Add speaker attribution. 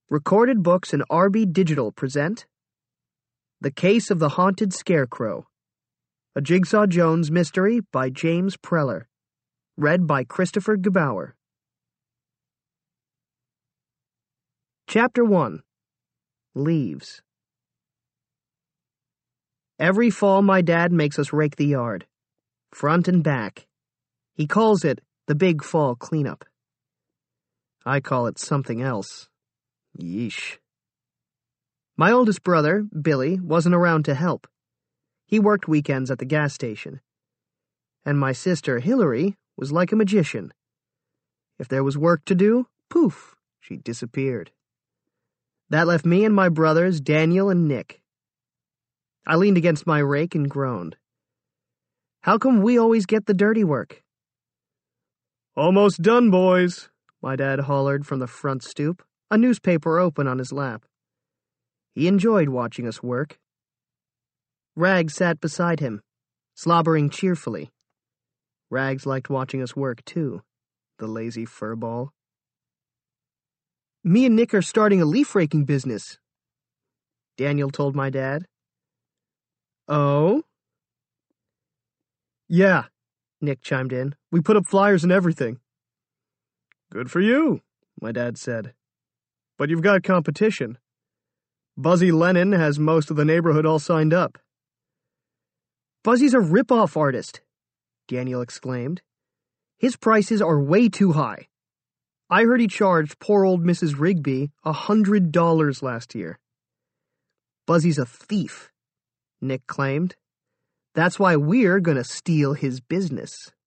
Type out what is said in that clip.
Speaker 1: Recorded Books and RB Digital present The Case of the Haunted Scarecrow, a Jigsaw Jones mystery by James Preller, read by Christopher Gebauer. Chapter 1. Leaves. Every fall my dad makes us rake the yard, front and back. He calls it the big fall cleanup. I call it something else. Yeesh. My oldest brother, Billy, wasn't around to help. He worked weekends at the gas station. And my sister, Hillary, was like a magician. If there was work to do, poof, she disappeared. That left me and my brothers, Daniel and Nick. I leaned against my rake and groaned. How come we always get the dirty work? "Almost done, boys," my dad hollered from the front stoop, a newspaper open on his lap. He enjoyed watching us work. Rags sat beside him, slobbering cheerfully. Rags liked watching us work, too, the lazy furball. "Me and Nick are starting a leaf-raking business," Daniel told my dad. "Oh?" "Yeah," Nick chimed in. "We put up flyers and everything." "Good for you," my dad said. "But you've got competition. Buzzy Lennon has most of the neighborhood all signed up." "Buzzy's a rip-off artist," Daniel exclaimed. "His prices are way too high. I heard he charged poor old Mrs. Rigby $100 last year." "Buzzy's a thief," Nick claimed. "That's why we're gonna steal his business."